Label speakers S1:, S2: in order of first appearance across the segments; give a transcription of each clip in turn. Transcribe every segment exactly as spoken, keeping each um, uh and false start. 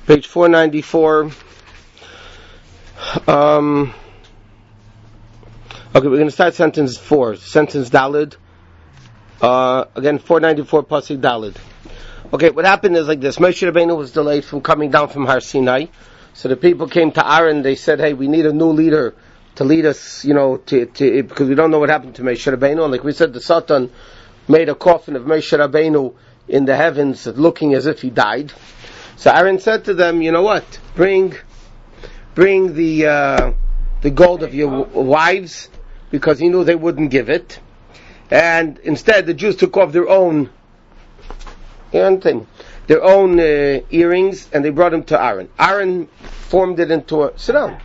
S1: Page four ninety-four. Um, okay, we're going to start sentence four. Sentence Dalid. Uh, again, four ninety-four, Pasuk Dalid. Okay, what happened is like this. Moshe Rabbeinu was delayed from coming down from Har Sinai. So the people came to Aaron. They said, hey, we need a new leader to lead us, you know, to, to because we don't know what happened to Moshe Rabbeinu. And like we said, the Satan made a coffin of Moshe Rabbeinu in the heavens looking as if he died. So Aaron said to them, you know what? Bring bring the uh, the gold of your w- wives, because he knew they wouldn't give it. And instead the Jews took off their own their own uh, earrings, and they brought them to Aaron. Aaron formed it into a... Sit down.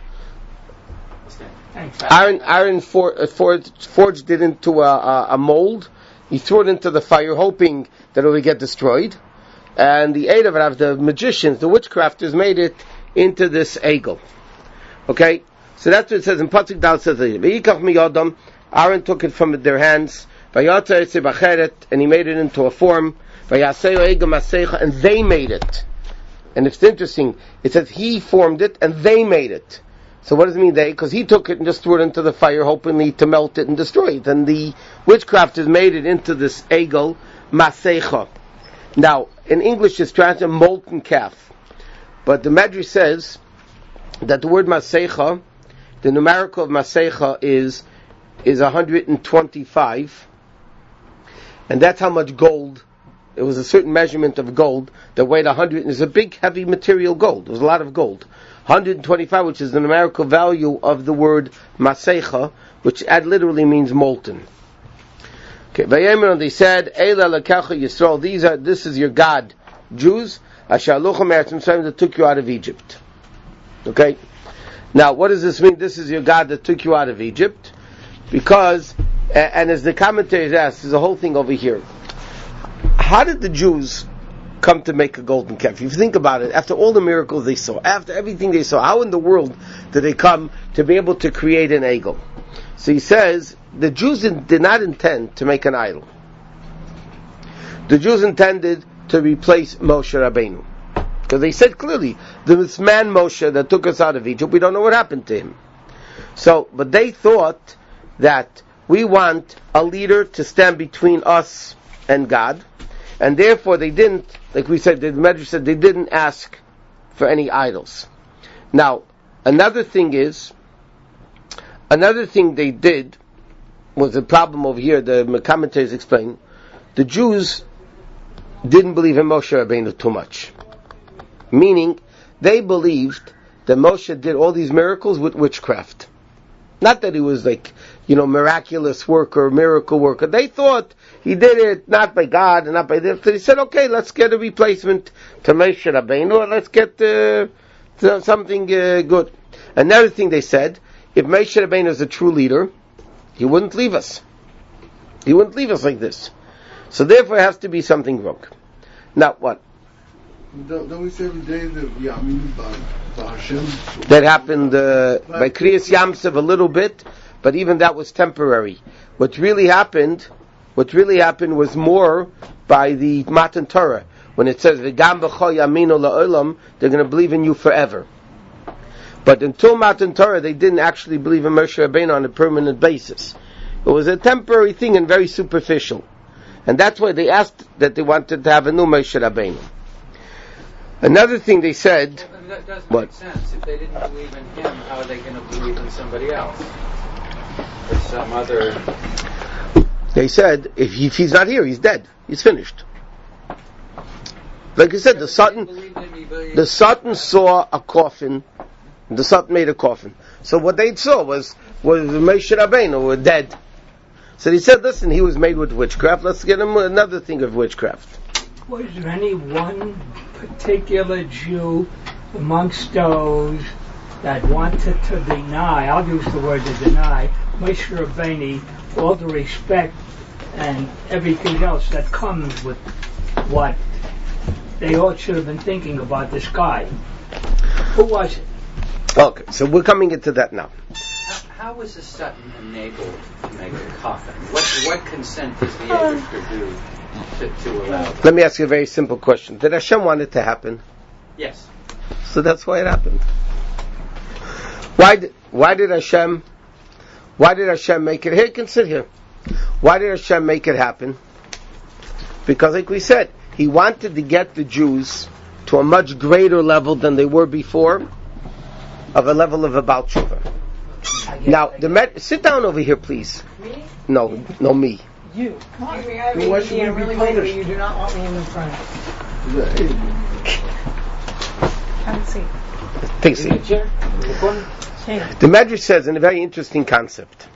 S1: Aaron, Aaron for, uh, forged, forged it into a, a, a mold. He threw it into the fire, hoping that it would get destroyed. And the eight of it, the magicians, the witchcrafters, made it into this egel. Okay? So that's what it says in Pasuk Dal. Says V'yikach miyadam. Aaron took it from their hands. V'yata etze b'acheret, and he made it into a form. V'yaseu egel maseicha, and they made it. And it's interesting. It says he formed it, and they made it. So what does it mean they? Because he took it and just threw it into the fire, hoping to melt it and destroy it. And the witchcrafters made it into this egel maseicha. Now, in English it's translated molten calf. But the Medrash says that the word maseicha, the numerical of maseicha is is one hundred twenty-five. And that's how much gold, it was a certain measurement of gold that weighed one hundred, and it's a big heavy material gold. There was a lot of gold. one hundred twenty-five, which is the numerical value of the word maseicha, which ad literally means molten. Okay, Vayemer, they said, Eila lekacha Yisrael, these are, this is your God, Jews, Asher aluchem eretz Mitzrayim, that took you out of Egypt. Okay? Now, what does this mean? This is your God that took you out of Egypt, because, and as the commentators ask, there's a whole thing over here. How did the Jews come to make a golden calf? If you think about it, after all the miracles they saw, after everything they saw, how in the world did they come to be able to create an egel? So he says, the Jews did not intend to make an idol. The Jews intended to replace Moshe Rabbeinu. Because they said clearly, this man Moshe that took us out of Egypt, we don't know what happened to him. So, but they thought that we want a leader to stand between us and God, and therefore they didn't, like we said, the Medrash said, they didn't ask for any idols. Now, another thing is, another thing they did was the problem over here, the commentators explain, the Jews didn't believe in Moshe Rabbeinu too much. Meaning, they believed that Moshe did all these miracles with witchcraft. Not that he was like, you know, miraculous worker, miracle worker. They thought he did it not by God and not by this. So he said, okay, let's get a replacement to Moshe Rabbeinu, and let's get uh, something uh, good. Another thing they said, if Moshe Rabbeinu is a true leader, he wouldn't leave us. He wouldn't leave us like this. So therefore, it has to be something wrong. Now, what?
S2: Don't, don't we say every day that Yaminu by Hashem?
S1: That happened uh, by Kriyas Yamsev a little bit, but even that was temporary. What really happened, what really happened was more by the Matan Torah, when it says V'gam b'cho Yaminu la'olam, they're going to believe in you forever. But until Matan Torah, they didn't actually believe in Moshe Rabbeinu on a permanent basis. It was a temporary thing and very superficial. And that's why they asked that they wanted to have a new Moshe Rabbeinu. Another thing they said...
S3: Well, that doesn't
S1: what?
S3: make sense. If they didn't believe in him, how are they going to believe in somebody else? Or some other...
S1: They said, if, he, if he's not here, he's dead. He's finished. Like I said, the Satan, the Satan saw a coffin. The Satan made a coffin. So what they saw was was Moshe Rabbeinu were dead. So they said, listen, he was made with witchcraft. Let's get him another thing of witchcraft.
S4: Was there any one particular Jew amongst those that wanted to deny, I'll use the word to deny, Moshe Rabbeinu, all the respect and everything else that comes with what they all should have been thinking about this guy? Who was it?
S1: Okay, so we're coming into that now.
S3: How, how was the Satan enabled to make a coffin? What what consent is he able to do to, to allow that?
S1: Let me ask you a very simple question. Did Hashem want it to happen?
S3: Yes.
S1: So that's why it happened. Why did, why did Hashem, why did Hashem make it? Here, you can sit here. Why did Hashem make it happen? Because like we said, He wanted to get the Jews to a much greater level than they were before, of a level of a Baal Tshuva. Now, the Med- sit down over here, please.
S5: Me?
S1: No, no, me.
S5: You. Come on. I
S2: Well, why should we be
S5: really later.
S2: punished?
S5: You do not want me in the front. Have a seat.
S1: Take a seat. The Medrash says in a very interesting concept.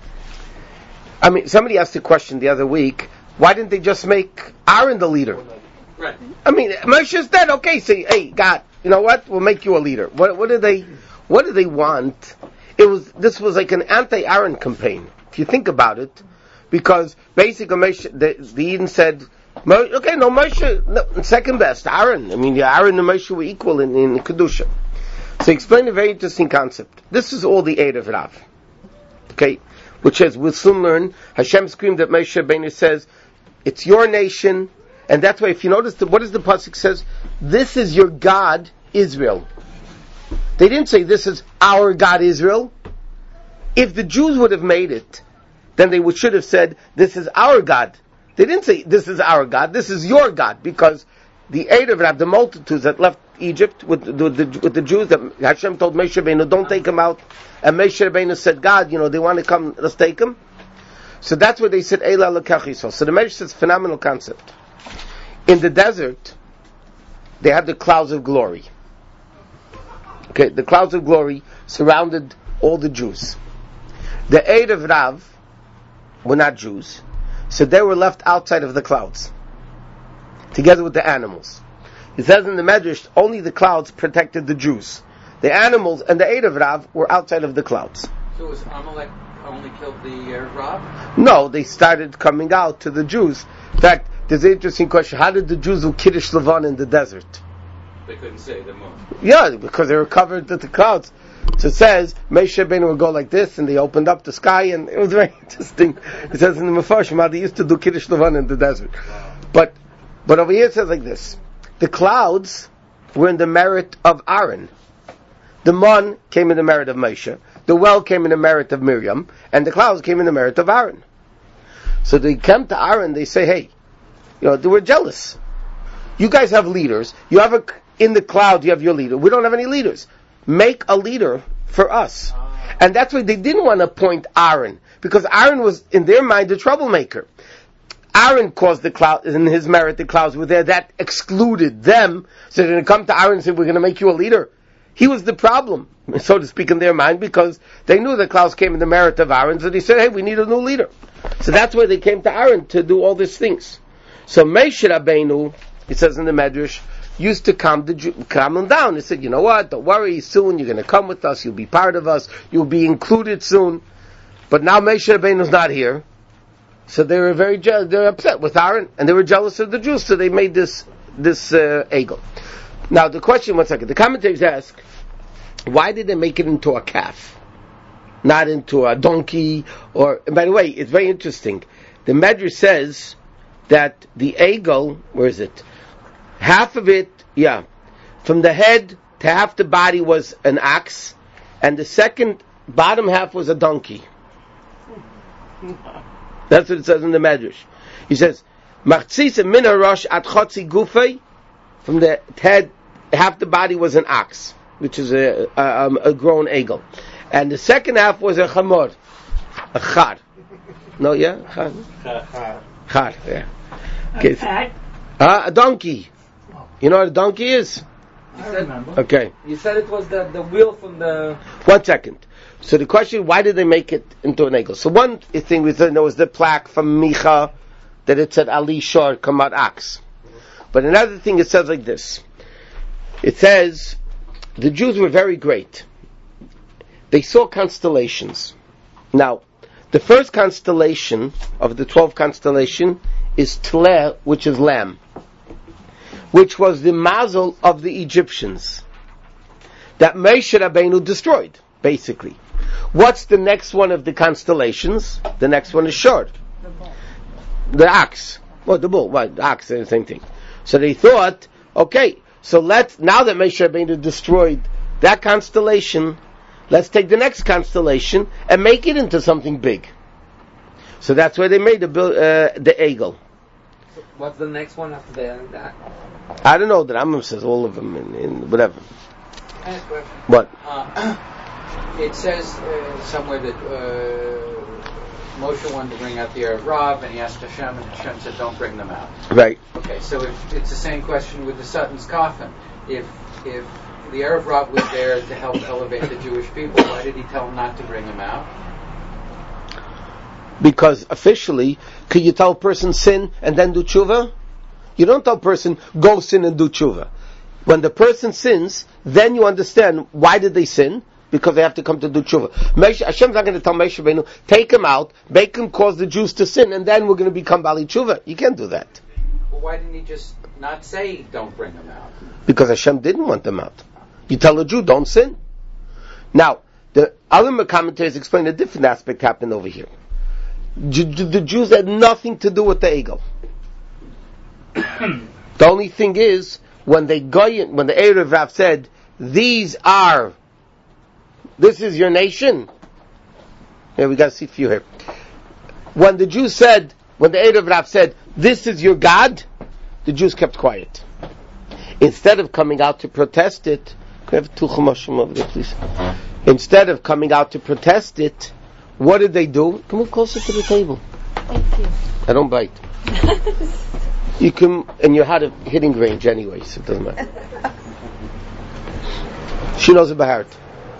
S1: I mean, somebody asked a question the other week. Why didn't they just make Aaron the leader?
S3: Right.
S1: I mean, Moshe's dead. Okay, say, hey, God, you know what? We'll make you a leader. What, what did they? What did they want? It was. This was like an anti-Aaron campaign, if you think about it, because basically Moshe, the, the Eden said, okay, no Moshe, no, second best, Aaron. I mean, yeah, Aaron and Moshe were equal in, in Kedusha. So he explained a very interesting concept. This is all the eight of Rav. Okay, which is, we'll soon learn, Hashem screamed at Moshe Rabbeinu, says, it's your nation, and that's why if you notice, the, what does the pasuk says? This is your God, Israel. They didn't say this is our God, Israel. If the Jews would have made it, then they would, should have said, this is our God. They didn't say, this is our God, this is your God, because the eight of Rav, the multitudes that left Egypt with the, the, with the Jews, that Hashem told Moshe Rabbeinu, don't take them out. And Moshe Rabbeinu said, God, you know, they want to come, let's take them. So that's where they said, Eila Lekach Yisrael. So the Medrash says, phenomenal concept. In the desert, they had the clouds of glory. Okay, the clouds of glory surrounded all the Jews. The eight of Rav were not Jews, so they were left outside of the clouds, together with the animals. It says in the Medrash, only the clouds protected the Jews. The animals and the eight of Rav were outside of the clouds.
S3: So was Amalek only killed the uh, Rav?
S1: No, they started coming out to the Jews. In fact, there's an interesting question. How did the Jews do Kiddush Levan in the desert?
S3: They couldn't say the moon.
S1: Yeah, because they were covered with the clouds. So it says, Moshe Rabbeinu would go like this, and they opened up the sky, and it was very interesting. It says in the Mefarshim how they used to do Kiddush Levan in the desert. But, but over here it says like this. The clouds were in the merit of Aaron. The mon came in the merit of Moshe. The well came in the merit of Miriam. And the clouds came in the merit of Aaron. So they come to Aaron, they say, hey, you know, they were jealous. You guys have leaders. You have a, in the cloud you have your leader. We don't have any leaders. Make a leader for us. And that's why they didn't want to appoint Aaron. Because Aaron was, in their mind, a troublemaker. Aaron caused the cloud, in his merit, the clouds were there. That excluded them. So they're going to come to Aaron and say, we're going to make you a leader. He was the problem, so to speak, in their mind, because they knew the clouds came in the merit of Aaron. So they said, hey, we need a new leader. So that's why they came to Aaron to do all these things. So Moshe Rabbeinu, it says in the Medrash, used to calm, the, calm them down. He said, you know what, don't worry, soon you're going to come with us, you'll be part of us, you'll be included soon. But now Moshe Rabbeinu's not here. So they were very je- they were upset with Aaron, and they were jealous of the Jews, so they made this this uh, egel. Now the question, one second, the commentators ask, why did they make it into a calf, not into a donkey? Or, and by the way, it's very interesting. The Medrash says that the egel, where is it? Half of it, yeah, from the head to half the body was an ox, and the second bottom half was a donkey. That's what it says in the Medrash. He says, "Machtzisa min harosh at chotzi gufay." From the head, half the body was an ox, which is a a, a grown eagle, and the second half was a chamor, a char. No, yeah, char, char, yeah. Okay.
S4: A
S1: Uh, a donkey. You know what a donkey is?
S4: I remember.
S1: Okay.
S6: You said it was the, the wheel from the...
S1: One second. So the question, why did they make it into an eagle? So one thing we said, there was the plaque from Micha that it said Ali Shor Kamat Ox. But another thing it says like this. It says, the Jews were very great. They saw constellations. Now, the first constellation of the twelve constellation is Tleh, which is lamb, which was the mazel of the Egyptians that Moshe Rabbeinu destroyed, basically. What's the next one of the constellations? The next one is Shor.
S5: The bull.
S1: The ox. Well, the bull. Well, the ox is the same thing. So they thought, okay, So let's, now that Moshe Rabbeinu destroyed that constellation, let's take the next constellation and make it into something big. So that's why they made the uh, the Egel.
S6: So what's the next one after the, that?
S1: I don't know. The Rambam says all of them in, in whatever.
S3: I have a question.
S1: What?
S3: Uh, it says uh, somewhere that uh, Moshe wanted to bring out the Erev Rav, and he asked Hashem, and Hashem said, "Don't bring them out."
S1: Right.
S3: Okay, so if, it's the same question with the Sutton's coffin. If if the Erev Rav was there to help elevate the Jewish people, why did he tell them not to bring them out?
S1: Because officially, could you tell a person sin and then do tshuva? You don't tell a person go sin and do tshuva. When the person sins, then you understand why did they sin? Because they have to come to do tshuva. Moshe, Hashem's not going to tell Moshe Rabbeinu, take him out, make him cause the Jews to sin, and then we're going to become Bali tshuva. You can't do that.
S3: Well, why didn't he just not say don't bring them out?
S1: Because Hashem didn't want them out. You tell a Jew, don't sin. Now, the other commentators explain a different aspect happened over here. The Jews had nothing to do with the Egel. The only thing is, when they Goyen, when the Erev Rav said, these are, this is your nation. Yeah, we got to see a few here. When the Jews said, when the Erev Rav said, this is your God, the Jews kept quiet. Instead of coming out to protest it, can I have two chumashim over there, please? Instead of coming out to protest it, what did they do? Come move closer to the table.
S5: Thank you.
S1: I don't bite. You can, and you're out of hitting range anyway, so it doesn't matter. She knows it by heart.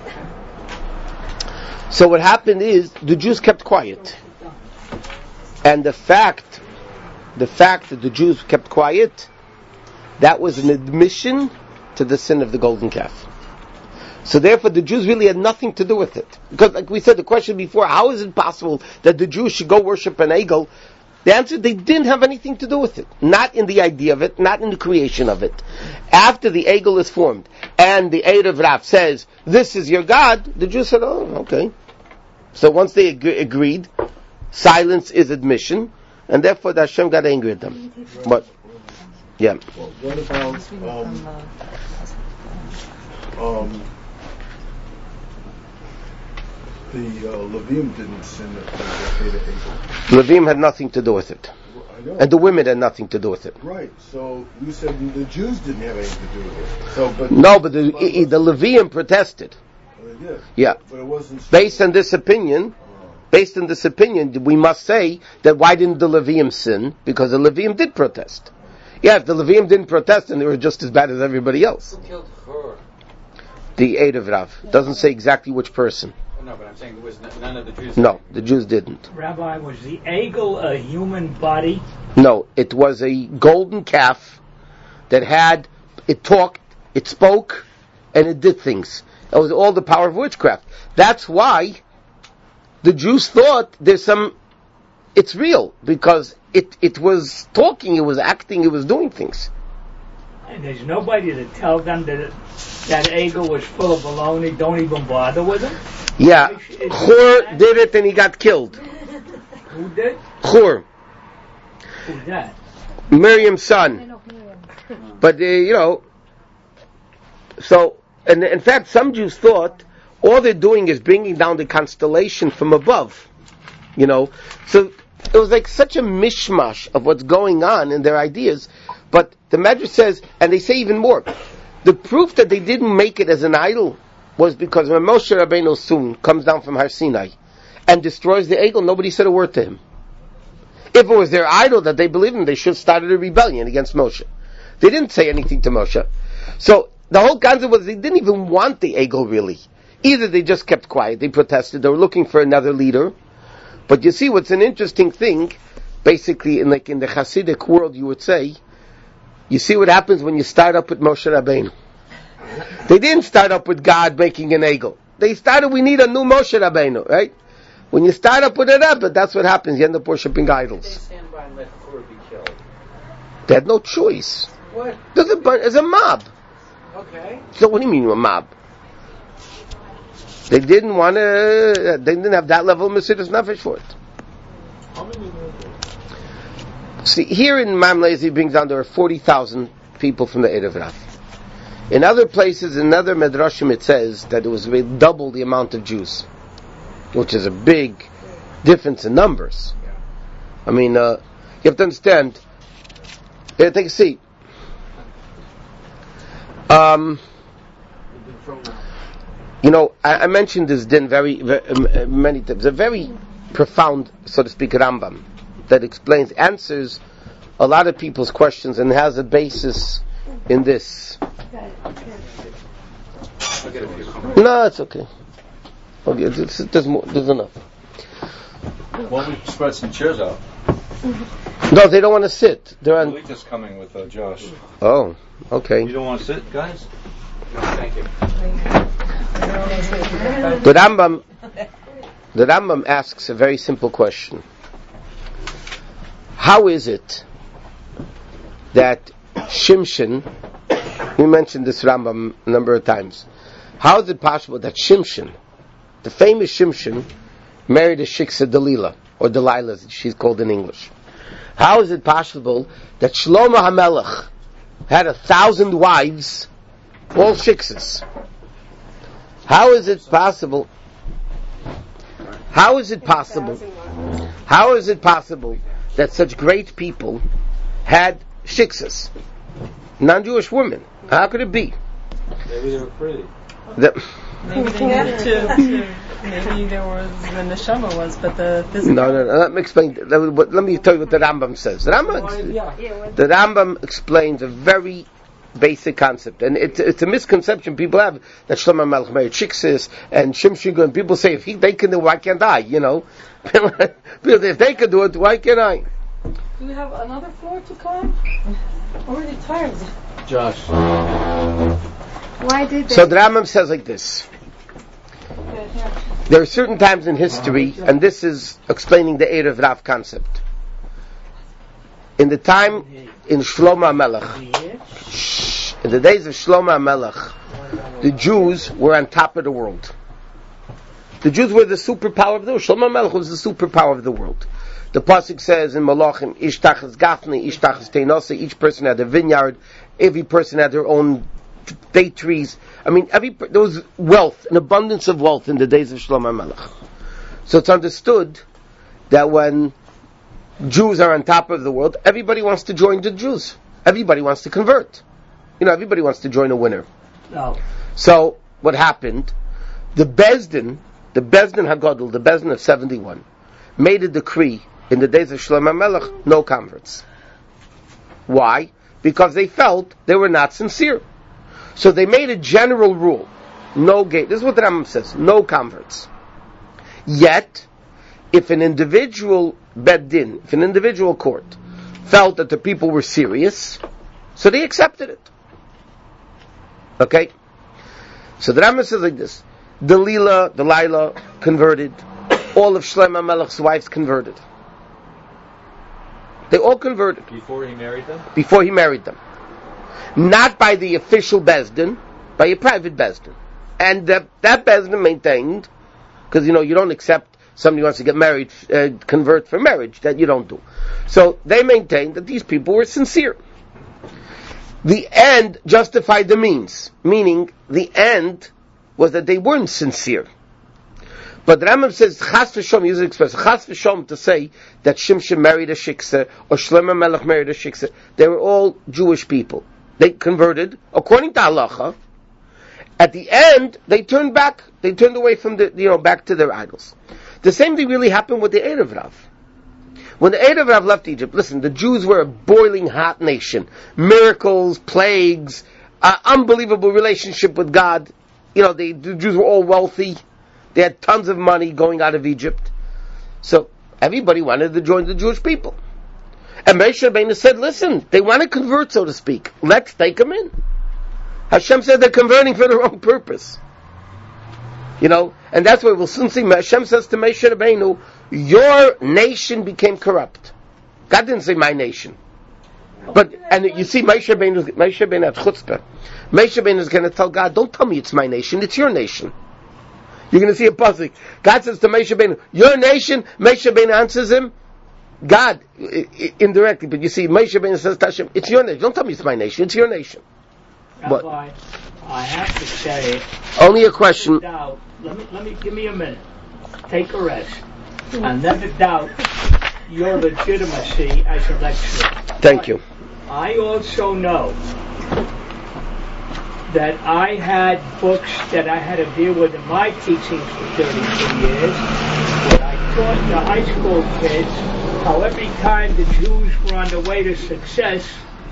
S1: So what happened is, the Jews kept quiet. And the fact, the fact that the Jews kept quiet, that was an admission to the sin of the golden calf. So therefore the Jews really had nothing to do with it. Because like we said the question before, how is it possible that the Jews should go worship an Egel? The answer, they didn't have anything to do with it. Not in the idea of it, not in the creation of it. After the Egel is formed, and the Erev Rav says, this is your God, the Jews said, oh, okay. So once they ag- agreed, silence is admission, and therefore the Hashem got angry at them. But, yeah.
S2: Well, what about, um, um, the uh, Levim didn't sin at the Egel.
S1: Levim had nothing to do with it.
S2: I know.
S1: And the women had nothing to do with it.
S2: Right, so you said the Jews didn't have anything to do with it. So, but
S1: No, but the, i- the Levim protested.
S2: Well, they did.
S1: Yeah.
S2: But it wasn't
S1: Based on this opinion, based on this opinion, we must say that why didn't the Levim sin? Because the Levim did protest. Yeah, if the Levim didn't protest, then they were just as bad as everybody else.
S3: Who killed her?
S1: The Erev Rav doesn't say exactly which person.
S3: Oh, no, but I'm saying there was n- none of the Jews.
S1: No, the Jews didn't.
S4: Rabbi, was the Egel a human body?
S1: No, it was a golden calf that had, it talked, it spoke, and it did things. It was all the power of witchcraft. That's why the Jews thought there's some, it's real, because it, it was talking, it was acting, it was doing things.
S4: And there's nobody to tell them that it, that Egel was full of baloney, don't even bother with him?
S1: Yeah, Chur did it and he got killed.
S4: Who did?
S1: Chur,
S4: Who's that?
S1: Miriam's son. But, uh, you know, so, and in fact, some Jews thought all they're doing is bringing down the constellation from above. You know, so it was like such a mishmash of what's going on in their ideas. But the Medrash says, and they say even more, the proof that they didn't make it as an idol was because when Moshe Rabbeinu soon comes down from Har Sinai and destroys the Egel, nobody said a word to him. If it was their idol that they believed in, they should have started a rebellion against Moshe. They didn't say anything to Moshe. So the whole concept was they didn't even want the Egel really. Either they just kept quiet, they protested, they were looking for another leader. But you see what's an interesting thing, basically in like in the Hasidic world you would say, you see what happens when you start up with Moshe Rabbeinu. They didn't start up with God making an Egel. They started, we need a new Moshe Rabbeinu, right? When you start up with a Rebbe, that's what happens. You end up worshipping
S3: They
S1: idols.
S3: stand by and let Chur be killed.
S1: They had no choice.
S3: What?
S1: There's a, bu- there's a mob.
S3: Okay.
S1: So what do you mean a mob? They didn't want to, they didn't have that level of Mesiras Nefesh for it.
S2: How many were there?
S1: See, here in Mamlez he brings down there are forty thousand people from the Erev Rav. In other places, in other Medrashim, it says that it was double the amount of Jews, which is a big difference in numbers. I mean, uh, you have to understand. Here, take a seat. Um, you know, I, I mentioned this din very, very uh, many times. A very profound, so to speak, Rambam that explains, answers a lot of people's questions and has a basis in this. No, it's okay. Okay, it's, it's, there's, more, there's enough.
S7: Why don't we spread some chairs out?
S1: No, they don't want to sit. They're on.
S7: Alita's coming with uh, Josh.
S1: Oh, okay.
S7: You don't want to sit, guys?
S3: No, thank you.
S1: The Rambam, the Rambam asks a very simple question. How is it that Shimshon, we mentioned this Rambam a number of times, how is it possible that Shimshon, the famous Shimshon, married a Shiksa Delilah, or Delilah as she's called in English? How is it possible that Shlomo HaMelech had a thousand wives, all Shiksas? How is it possible? How is it possible? How is it possible that such great people had Shiksas? Non-Jewish women. How could it be?
S7: Maybe they were pretty.
S1: The,
S8: Maybe they needed to, to, maybe there was, the neshama was, but the physical...
S1: no, no, no, let me explain, let, let me tell you what the Rambam says. The Rambam, the Rambam explains a very basic concept, and it's, it's a misconception people have, that Shlomo HaMelech married Shiksis, and Shimshon, and people say, if he, they can do it, why can't I, you know? If they can do it, why can't I?
S8: Do we have another floor to climb? I'm already tired.
S7: Josh.
S5: Why did they?
S1: So the Rambam says like this. There are certain times in history, and this is explaining the Erev Rav concept. In the time in Shlomo HaMelech, in the days of Shlomo HaMelech, the Jews were on top of the world. The Jews were the superpower of the world. Shlomo HaMelech was the superpower of the world. The pasuk says in Malachim, Ish tachas gafni, Ish tachas teinose, each person had a vineyard, every person had their own date trees. I mean, every there was wealth, an abundance of wealth in the days of Shlomo HaMelech. So it's understood that when Jews are on top of the world, everybody wants to join the Jews. Everybody wants to convert. You know, everybody wants to join a winner.
S4: No.
S1: So what happened? The Bezdin, the Bezdin Hagadol, the Bezdin of seventy-one, made a decree in the days of Shlomo HaMelech, no converts. Why? Because they felt they were not sincere. So they made a general rule. No gate. This is what the Rambam says. No converts. Yet, if an individual beddin, if an individual court felt that the people were serious, so they accepted it. Okay? So the Rambam says like this. Delilah, Delilah converted. All of Shlomo HaMelech's wives converted. They all converted.
S7: Before he married them?
S1: Before he married them. Not by the official Bezdin, by a private Bezdin. And that, that Bezdin maintained, because you know, you don't accept somebody who wants to get married, uh, convert for marriage, that you don't do. So they maintained that these people were sincere. The end justified the means, meaning the end was that they weren't sincere. But the Rambam says, Chas v'shom, uses express, Chas v'shom to say that Shimshon married a Shiksa, or Shlomo HaMelech married a Shiksa. They were all Jewish people. They converted, according to halacha. At the end, they turned back, they turned away from the, you know, back to their idols. The same thing really happened with the Erev Rav. When the Erev Rav left Egypt, listen, the Jews were a boiling hot nation. Miracles, plagues, uh, unbelievable relationship with God. You know, they, the Jews were all wealthy. They had tons of money going out of Egypt. So, everybody wanted to join the Jewish people. And Moshe Rabbeinu said, listen, they want to convert, so to speak. Let's take them in. Hashem said they're converting for their own purpose. You know, and that's why we'll soon see, Hashem says to Moshe Rabbeinu, your nation became corrupt. God didn't say my nation. But, and you see, Moshe Rabbeinu, Moshe Rabbeinu at chutzpah. Moshe Rabbeinu is going to tell God, don't tell me it's my nation, it's your nation. You're going to see a pasuk. God says to Moshe Rabbeinu, your nation. Moshe Rabbeinu answers him, God, I- I- indirectly. But you see, Moshe Rabbeinu says to Hashem, it's your nation. Don't tell me it's my nation. It's your nation.
S4: Rabbi,
S1: What?
S4: I have to say it.
S1: Only a question.
S4: Doubt. Let me, let me, give me a minute. Take a rest. I'll never doubt your legitimacy as a lecturer.
S1: Thank
S4: But
S1: you.
S4: I also know that I had books that I had to deal with in my teachings for thirty-two years. When I taught the high school kids how every time the Jews were on the way to success,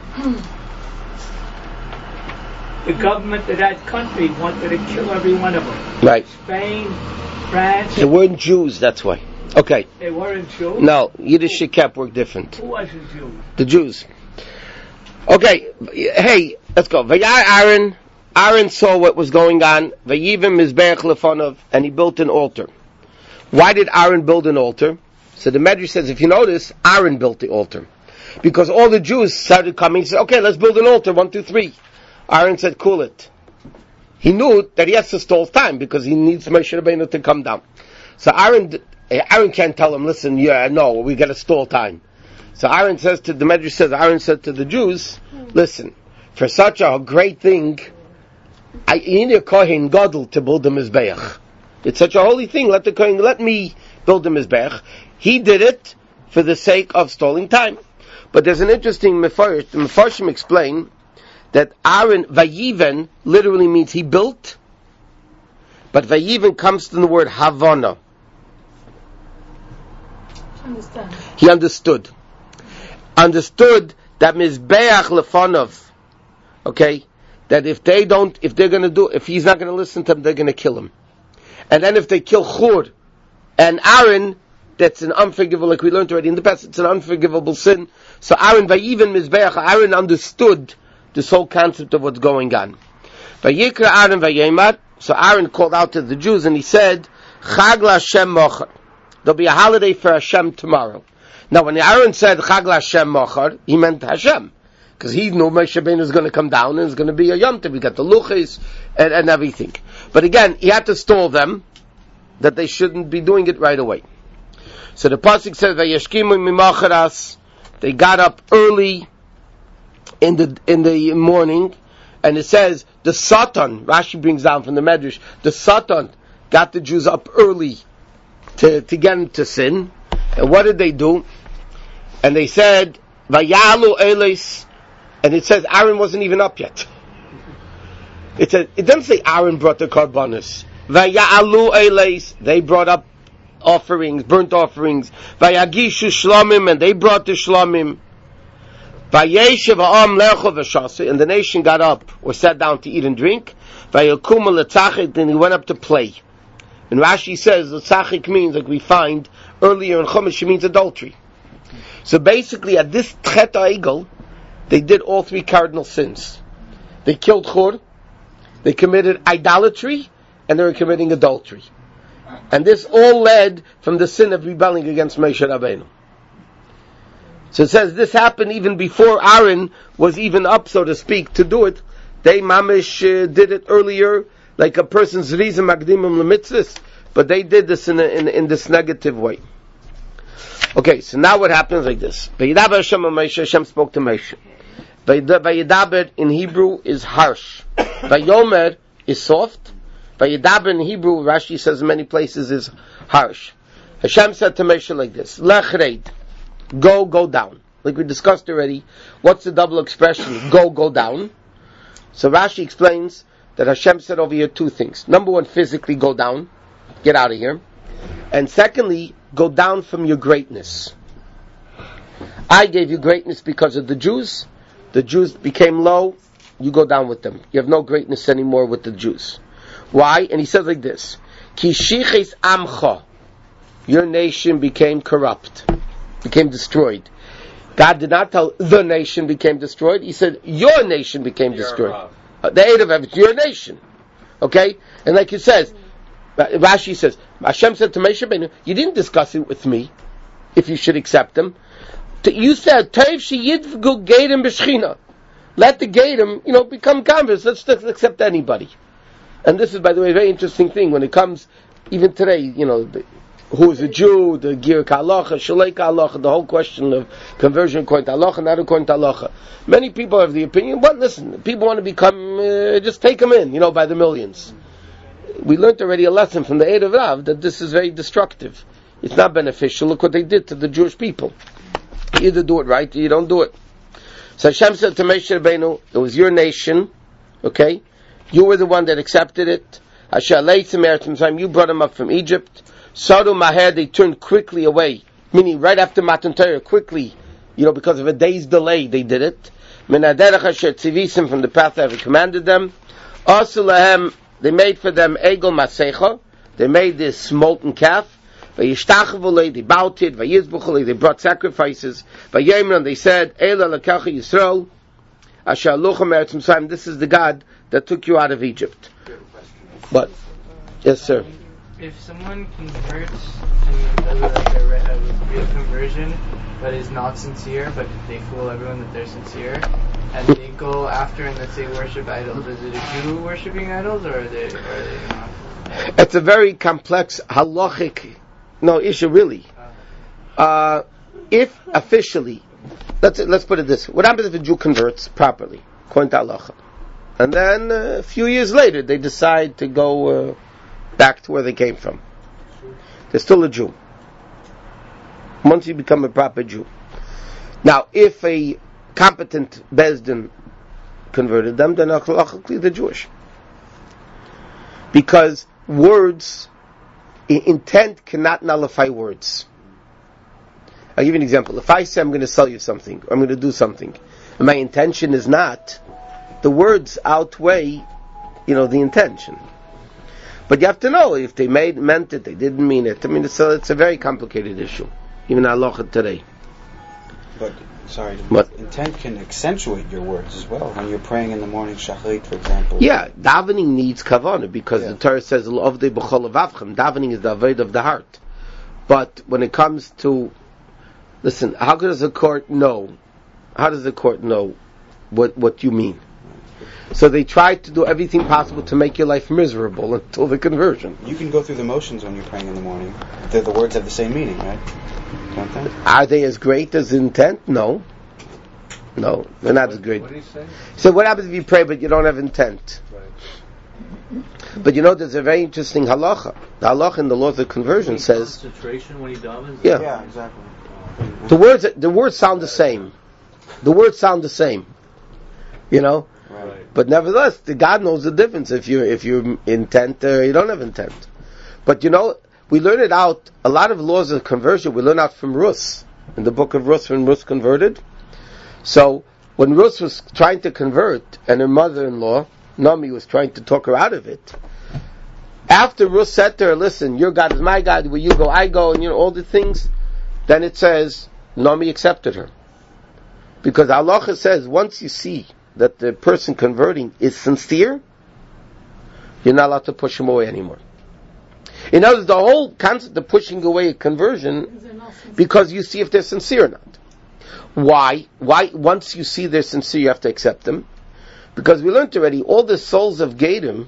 S4: the government of that country wanted to kill every one of them.
S1: Right.
S4: Spain, France.
S1: They weren't Jews, that's why. Okay.
S4: They weren't Jews?
S1: No, Yiddish Shekep work different.
S4: Who wasn't Jews?
S1: The Jews. Okay, hey, let's go. Vayar Aaron, Aaron saw what was going on. Vayivim Mizbeach Lefonov, and he built an altar. Why did Aaron build an altar? So the Medrash says, if you notice, Aaron built the altar. Because all the Jews started coming and said, okay, let's build an altar, one, two, three. Aaron said, cool it. He knew that he has to stall time because he needs Moshe Rabbeinu to come down. So Aaron, Aaron can't tell him, listen, yeah, no, we got to stall time. So Aaron says to, the Medrash says, Aaron said to the Jews, listen, for such a great thing, I need a Kohen Gadol to build the Mizbeach. It's such a holy thing, let the Kohen, let me build the Mizbeach. He did it for the sake of stalling time. But there's an interesting Mefarsh, the Mefarshim explain that Aaron, Vayiven, literally means he built, but Vayiven comes from the word Havana.
S8: Understand.
S1: He understood. Understood that Mizbeach Lefonov, okay, that if they don't, if they're going to do, if he's not going to listen to them, they're going to kill him. And then if they kill Chur and Aaron, that's an unforgivable, like we learned already in the past, it's an unforgivable sin. So Aaron, Vayiven Mizbeach, Aaron understood this whole concept of what's going on. Vayikra Aaron Vayemar, so Aaron called out to the Jews and he said, Chag LaHashem Mochar. There'll be a holiday for Hashem tomorrow. Now when Aaron said Chag LaHashem Mochar, he meant Hashem. Because he knew Moshe Rabbeinu was going to come down and it's going to be a Yom Tov. We got the luchis and, and everything. But again, he had to stall them that they shouldn't be doing it right away. So the pasuk says, Vayeshkimu mimacharas. They got up early in the in the morning, and it says the Satan. Rashi brings down from the Medrash, the Satan got the Jews up early to to get them to sin. And what did they do? And they said, Vayalu Elis. And it says Aaron wasn't even up yet. It says, it doesn't say Aaron brought the karbanos. Vayalu Elis, they brought up offerings, burnt offerings. Vayagishu shlamim, and they brought the shlamim. Vayeshev ha'am lecho v'shasi, and the nation got up or sat down to eat and drink. Vayakum l'tzachik, and he went up to play. And Rashi says l'tzachik means, like we find earlier in Chumash, it means adultery. So basically, at this Chet HaEgel, they did all three cardinal sins. They killed Chur, they committed idolatry, and they were committing adultery. And this all led from the sin of rebelling against Moshe Rabbeinu. So it says this happened even before Aaron was even up, so to speak, to do it. They mamish uh, did it earlier, like a person's reason magdimum lemitzvahs, but they did this in, a, in in this negative way. Okay, so now what happens like this? Vayidaber Hashem Moshe, Hashem spoke to Moshe. Vayidaber in Hebrew is harsh. Vayomer is soft. Vayidaber in Hebrew, Rashi says in many places, is harsh. Hashem said to Moshe like this: Lech reid, go, go down. Like we discussed already, what's the double expression? Go, go down. So Rashi explains that Hashem said over here two things. Number one, physically go down, get out of here. And secondly, go down from your greatness. I gave you greatness because of the Jews. The Jews became low, you go down with them. You have no greatness anymore with the Jews. Why? And he says like this: Ki shiches amcha, your nation became corrupt, became destroyed. God did not tell the nation became destroyed. He said your nation became destroyed. Uh, the eight of them, it's your nation. Okay? And like it says, Rashi says, Hashem said to Moshe Rabbeinu, you didn't discuss it with me, if you should accept them. You said, Teiv sheyidvgu Gedim b'shchina. Let the Gedim, you know, become converts. Let's just accept anybody. And this is, by the way, a very interesting thing when it comes, even today, you know, who is a Jew, the Gir Halacha, Shalek Halacha, the whole question of conversion according to Halacha, not according to Halacha. Many people have the opinion, but listen, people want to become, uh, just take them in, you know, by the millions. We learned already a lesson from the Eid of Rav that this is very destructive. It's not beneficial. Look what they did to the Jewish people. You either do it right or you don't do it. So Hashem said to Moshe Rabbeinu, it was your nation, okay? You were the one that accepted it. You brought them up from Egypt. Sadu Maher, they turned quickly away. Meaning right after Matan Torah, quickly, you know, because of a day's delay, they did it. From the path that I commanded them. Asulahem, they made for them Egel Masecha. They made this molten calf. They bowed it. They brought sacrifices. They said, this is the God that took you out of Egypt. But, yes, sir.
S9: If someone converts and does like a, re- a real conversion, but is not sincere, but they fool everyone that they're sincere, and they go after and let's say worship idols, is it a Jew worshipping idols, or are they, or are they not?
S1: It's a very complex halachic, no issue really. Uh, if officially, let's let's put it this way: what happens if a Jew converts properly, according to halacha, and then uh, a few years later they decide to go uh, back to where they came from? They're still a Jew. Once you become a proper Jew. Now, if a competent Bezdin converted them, then halachically they're Jewish. Because words, intent cannot nullify words. I'll give you an example. If I say I'm going to sell you something, or I'm going to do something, and my intention is not, the words outweigh, you know, the intention. But you have to know if they made meant it, they didn't mean it. I mean, it's a, it's a very complicated issue, even halacha today.
S10: But sorry,
S1: but,
S10: intent can accentuate your words as well. When you're praying in the morning, shacharit, for example.
S1: Yeah, davening needs kavanah because yeah. the Torah says "Avdei b'chol levavchem." Davening is the avodah of the heart. But when it comes to, listen, how does the court know? How does the court know what what you mean? So they try to do everything possible to make your life miserable until the conversion.
S10: You can go through the motions when you're praying in the morning. The, the words have the same meaning, right? Don't they?
S1: Are they as great as intent? No. No, they're not as great.
S7: What do you say?
S1: So what happens if you pray but you don't have intent?
S7: Right.
S1: But you know, there's a very interesting halacha. The halacha in the laws of conversion says...
S7: Concentration when he davens?
S1: Yeah.
S10: Yeah, exactly.
S1: The words, the words sound the same. The words sound the same. You know?
S7: Right.
S1: But nevertheless, the God knows the difference if you if you intent or you don't have intent. But you know, we learn it out. A lot of laws of conversion we learn out from Rus in the book of Rus when Rus converted. So when Rus was trying to convert and her mother-in-law Naomi was trying to talk her out of it, after Rus said to her, "Listen, your God is my God. Where you go, I go," and you know all the things. Then it says Naomi accepted her because halacha says once you see that the person converting is sincere, you're not allowed to push him away anymore. In other words, the whole concept of pushing away a conversion, because you see if they're sincere or not. Why? Why? Once you see they're sincere, you have to accept them. Because we learned already, all the souls of Gedim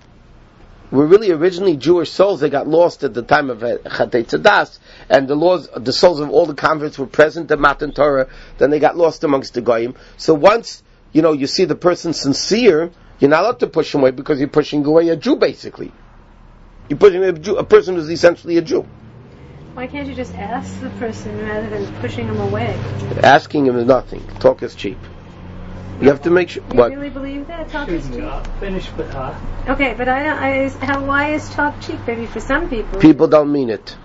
S1: were really originally Jewish souls. They got lost at the time of Chatei Tzadas, and the laws, the souls of all the converts were present at Matan Torah. Then they got lost amongst the Goyim. So once you know, you see the person sincere, you're not allowed to push him away because you're pushing away a Jew, basically. You're pushing away a, Jew, a person who's essentially a Jew.
S11: Why can't you just ask the person rather than pushing him away?
S1: Asking him is nothing. Talk is cheap. You have to make sure.
S11: Do you
S1: what?
S11: really believe that talk is cheap?
S4: Finish with her.
S11: Okay, but I don't. I, is, how? Why is talk cheap? Maybe for some people.
S1: People don't mean it.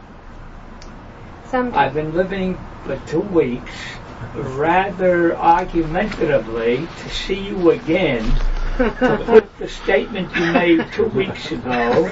S11: Some people.
S4: I've been living for two weeks. Rather argumentatively to see you again to put the statement you made two weeks ago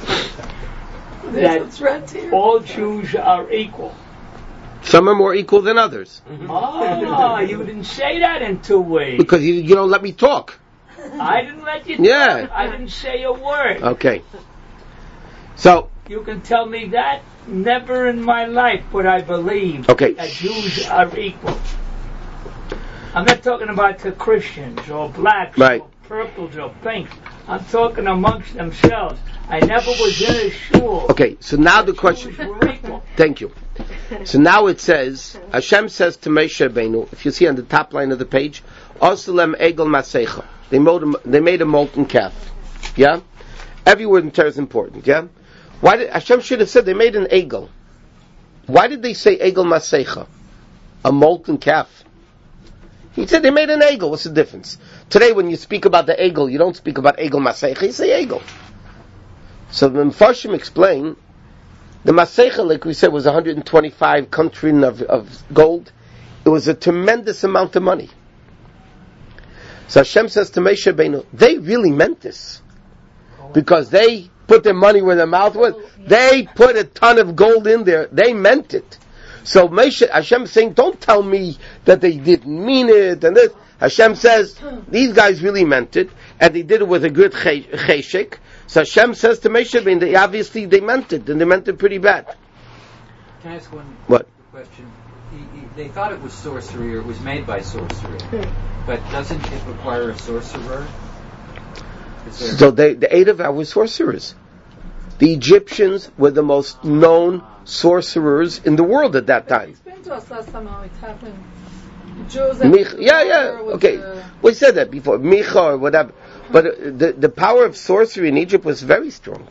S4: that all Jews are equal.
S1: Some are more equal than others.
S4: Oh, you didn't say that in two weeks.
S1: Because you, you don't let me talk.
S4: I didn't let you
S1: yeah.
S4: talk. I didn't say a word.
S1: Okay. So
S4: you can tell me that. Never in my life would I believe
S1: okay.
S4: that Jews are equal. I'm not talking about the Christians or blacks
S1: right.
S4: or purples or pinks. I'm talking amongst themselves. I never was in a shul.
S1: Okay, so now the question. Thank you. So now it says, Hashem says to Moshe Rabbeinu, if you see on the top line of the page, Oslem Egel Masecha. They made a, they made a molten calf. Yeah? Every word in Torah is important. Yeah? Why did Hashem should have said they made an Egel? Why did they say Egel Masecha? A molten calf. He said they made an Egel. What's the difference? Today when you speak about the Egel, you don't speak about Egel Masecha, you say Egel. So the Mefarshim explain, the Masecha, like we said, was one hundred twenty-five countries of, of gold. It was a tremendous amount of money. So Hashem says to Moshe Rabbeinu, they really meant this. Because they put their money where their mouth was. They put a ton of gold in there. They meant it. So Moshe, Hashem is saying, don't tell me that they didn't mean it. And this. Hashem says, these guys really meant it. And they did it with a good cheshek. So Hashem says to Moshe Rabbeinu, they obviously they meant it. And they meant it pretty bad.
S3: Can I ask one
S1: what?
S3: question? He, he, they thought it was sorcery, or it was made by sorcery. But doesn't it require a sorcerer?
S1: So they, the Eidavah was sorcerers. The Egyptians were the most known sorcerers in the world at that time.
S8: Explain to us last time how it happened. Jews
S1: Mich- yeah, yeah, okay.
S8: The...
S1: We said that before, Micha or whatever. But uh, the, the power of sorcery in Egypt was very strong.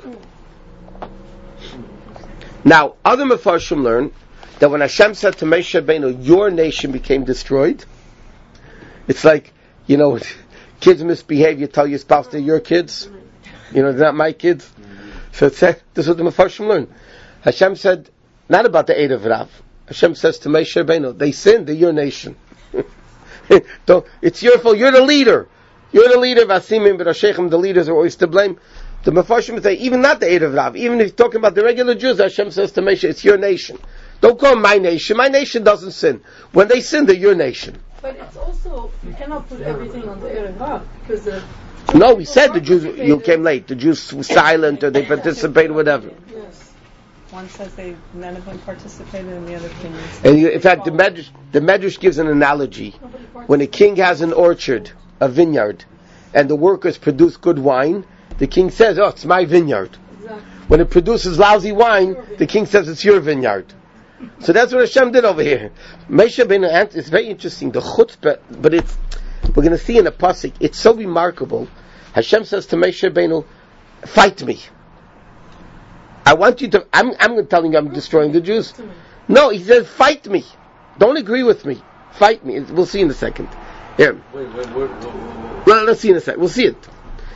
S1: Now, other Mefarshim learn that when Hashem said to Moshe Rabbeinu, your nation became destroyed, it's like, you know, kids misbehave, you tell your spouse they're your kids. You know, they're not my kids. So it's, this is what the Mefarshim learn. Hashem said, not about the Eid of Rav. Hashem says to Moshe Rabbeinu, they sinned, they're your nation. It's your fault, you're the leader. You're the leader of Asimim, but Ashechem, the leaders are always to blame. The Mefarshim say, even not the Eid of Rav, even if you're talking about the regular Jews, Hashem says to Moshe, it's your nation. Don't call my nation. My nation doesn't sin. When they sin, they're your nation.
S8: But it's also, you cannot put everything on the Erev Rav, because the
S1: No, we said the Jews, you came late. The Jews were silent, or they participated, whatever.
S8: Yes. One says they, none of them participated, and the other thing is...
S1: And you, in fact, the Medrash, the Medrash gives an analogy. When a king has an orchard, a vineyard, and the workers produce good wine, the king says, oh, it's my vineyard.
S8: Exactly.
S1: When it produces lousy wine, the king says, it's your vineyard. So that's what Hashem did over here. Moshe Rabbeinu, it's very interesting, the chutzpah, but it's, we're going to see in a pasuk, it's so remarkable. Hashem says to Moshe Rabbeinu, fight me. I want you to, I'm, I'm telling you I'm destroying the Jews. No, he says, fight me. Don't agree with me. Fight me. We'll see in a second. Here.
S7: Wait, wait, wait, wait, wait.
S1: Well, let's see in a second. We'll see it.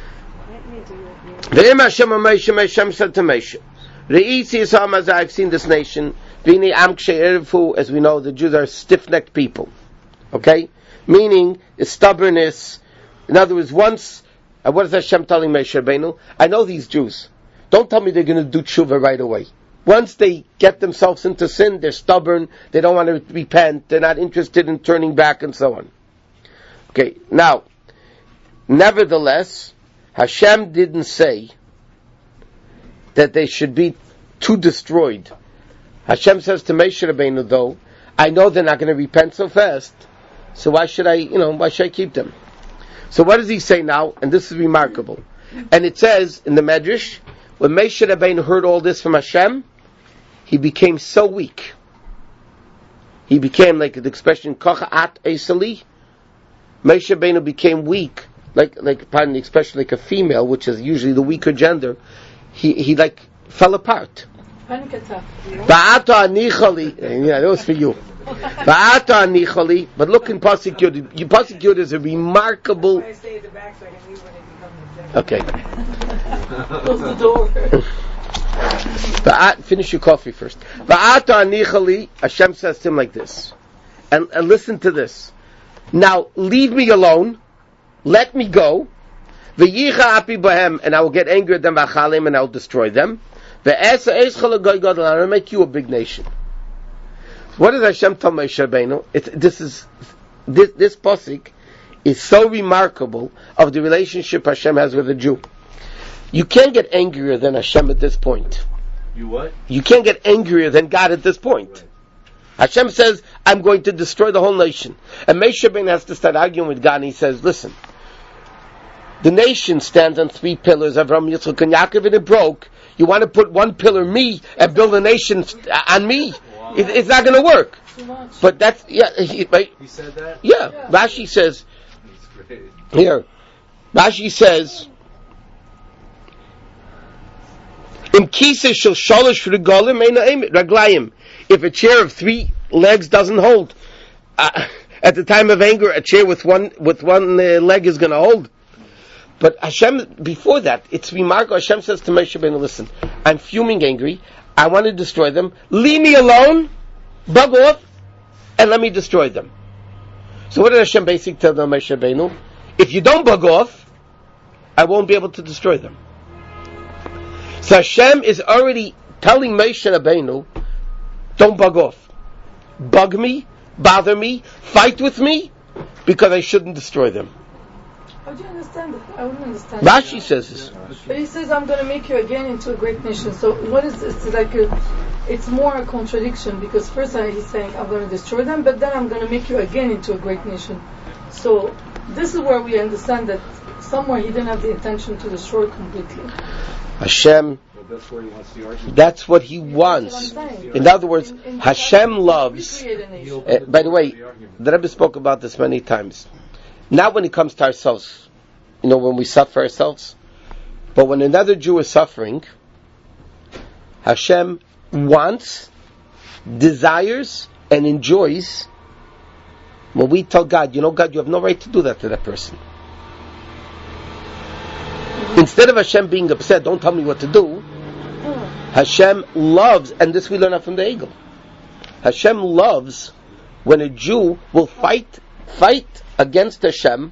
S1: Ve'em Hashem Moshe, Hashem said to Moshe, Re'isi Yisam, as I've seen this nation, V'ini Am Kshei Erefu, as we know, the Jews are stiff-necked people. Okay? Meaning, it's stubbornness. In other words, once, uh, what is Hashem telling Moshe Rabbeinu? I know these Jews. Don't tell me they're going to do tshuva right away. Once they get themselves into sin, they're stubborn, they don't want to repent, they're not interested in turning back, and so on. Okay, now, nevertheless, Hashem didn't say that they should be too destroyed. Hashem says to Moshe Rabbeinu, though, I know they're not going to repent so fast, so why should I, you know, why should I keep them? So what does he say now? And this is remarkable. And it says in the Medrash, when Moshe Rabbeinu heard all this from Hashem, he became so weak. He became, like the expression, kocha'at esali. Moshe Rabbeinu became weak, like, like, pardon the expression, like a female, which is usually the weaker gender. He, he like, fell apart. Ba'ata anichali. Yeah, that was for you. Ba'ata anichali. But look in Pasuk Yud. Pasuk Yud is a remarkable... Okay.
S8: Close the door.
S1: Finish your coffee first. Ba'ata anichali. Hashem says to him like this. And, and listen to this. Now, leave me alone. Let me go. V'yicha api b'hem. And I will get angry at them, v'achalim, and I will destroy them. And I'll make you a big nation. What does Hashem tell Moshe Rabbeinu? It's, this is this this pasuk is so remarkable of the relationship Hashem has with a Jew. You can't get angrier than Hashem at this point.
S7: You what?
S1: You can't get angrier than God at this point. Right. Hashem says, I'm going to destroy the whole nation. And Moshe Rabbeinu has to start arguing with God, and he says, listen, the nation stands on three pillars, Avraham, Yitzchak, and Yaakov, and it broke. You want to put one pillar, me, and build a nation on me?
S7: Wow.
S1: It, it's not going to work. But that's, yeah, he, right?
S7: He said that?
S1: Yeah, yeah. Rashi says,
S7: That's great.
S1: here, Rashi says, "In kisa shel shalosh regalim eina raglayim." If a chair of three legs doesn't hold, uh, at the time of anger, a chair with one with one uh, leg is going to hold. But Hashem, before that, it's remarkable. Hashem says to Moshe Rabbeinu, "Listen, I'm fuming, angry. I want to destroy them. Leave me alone, bug off, and let me destroy them." So what did Hashem basically tell them, Moshe Rabbeinu? If you don't bug off, I won't be able to destroy them. So Hashem is already telling Moshe Rabbeinu, don't bug off. Bug me, bother me, fight with me, because I shouldn't destroy them.
S5: How do you understand it? I wouldn't understand.
S1: Rashi says this.
S5: But he says, I'm going to make you again into a great nation. So what is this? It's like a, it's more a contradiction, because first he's saying, I'm going to destroy them, but then I'm going to make you again into a great nation. So this is where we understand that somewhere he didn't have the intention to destroy completely.
S1: Hashem,
S7: that's where he wants the argument.
S1: That's what he wants. In other words, in, in Hashem loves. Uh, by the way, the Rebbe spoke about this many times. Not when it comes to ourselves, you know, when we suffer ourselves, but when another Jew is suffering, Hashem wants, desires, and enjoys. When we tell God, you know, God, you have no right to do that to that person. Instead of Hashem being upset, don't tell me what to do, Hashem loves, and this we learn out from the Eagle. Hashem loves when a Jew will fight, fight against Hashem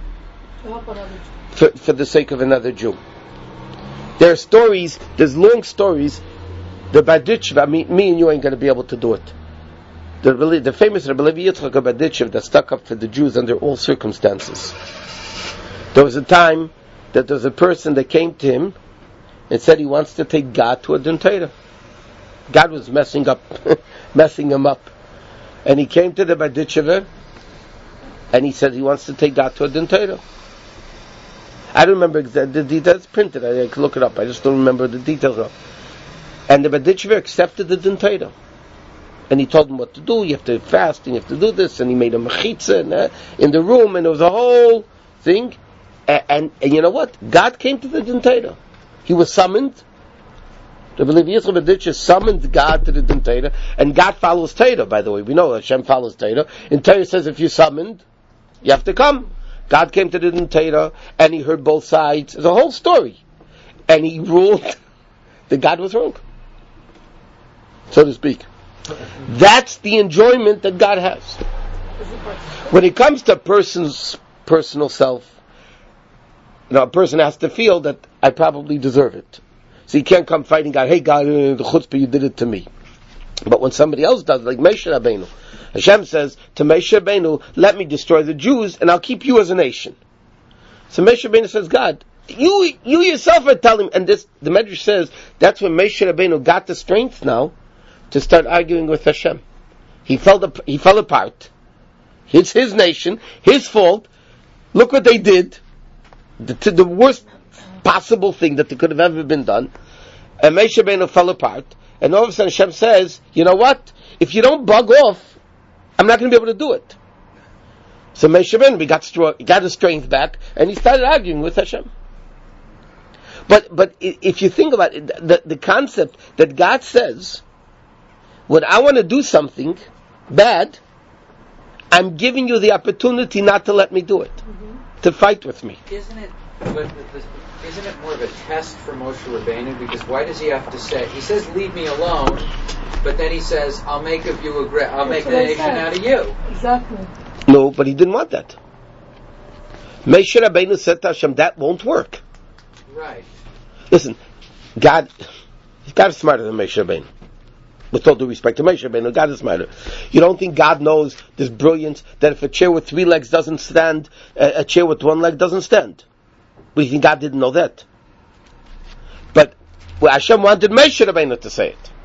S1: for, for the sake of another Jew. There are stories, there's long stories, the Berditchev, me, me and you ain't going to be able to do it. The, the famous Rebbe Levi Yitzchak Berditchev that stuck up for the Jews under all circumstances. There was a time that there was a person that came to him and said he wants to take God to a Din Torah. God was messing up, messing him up. And he came to the Berditchever and he said he wants to take God to a Din Torah. I don't remember exactly the details, printed, I, I can look it up, I just don't remember the details of it. And the Berditchever accepted the Din Torah. And he told him what to do, you have to fast, and you have to do this, and he made a mechitza in, uh, in the room, and it was a whole thing. And, and, and you know what? God came to the Din Torah. He was summoned. The Levi Yitzchak Berditchever summoned God to the Din Torah, and God follows Torah, by the way. We know Hashem follows Torah. And Torah says if you're summoned, you have to come. God came to the Din Torah, and he heard both sides. It's a whole story. And he ruled that God was wrong, so to speak. That's the enjoyment that God has. When it comes to a person's personal self, you know, a person has to feel that I probably deserve it. So you can't come fighting God, hey God, the chutzpah, you did it to me. But when somebody else does, like Moshe Rabbeinu, Hashem says to Moshe Rabbeinu, let me destroy the Jews and I'll keep you as a nation. So Moshe Rabbeinu says, God, you you yourself are telling me, and this, the Medrash says, that's when Moshe Rabbeinu got the strength now to start arguing with Hashem. He fell, he fell apart. It's his nation, his fault. Look what they did. The, the worst possible thing that could have ever been done. And Moshe Rabbeinu fell apart. And all of a sudden Hashem says, you know what? If you don't bug off, I'm not going to be able to do it. So Moshe Rabbeinu got, stro- got his strength back, and he started arguing with Hashem. But but if you think about it, the, the concept that God says, when I want to do something bad, I'm giving you the opportunity not to let me do it, mm-hmm. to fight with me.
S3: Isn't it? But isn't it more of a test for Moshe Rabbeinu? Because why does he have to say? He says, "Leave me alone," but then he says, "I'll make of you a great. I'll That's make a nation out of you."
S5: Exactly.
S1: No, but he didn't want that. Moshe Rabbeinu said to Hashem, "That won't work."
S3: Right.
S1: Listen, God, God is smarter than Moshe Rabbeinu. With all due respect to Moshe Rabbeinu, God is smarter. You don't think God knows this brilliance that if a chair with three legs doesn't stand, a chair with one leg doesn't stand? We think God didn't know that. But well, Hashem wanted Moshe Rabbeinu to say it.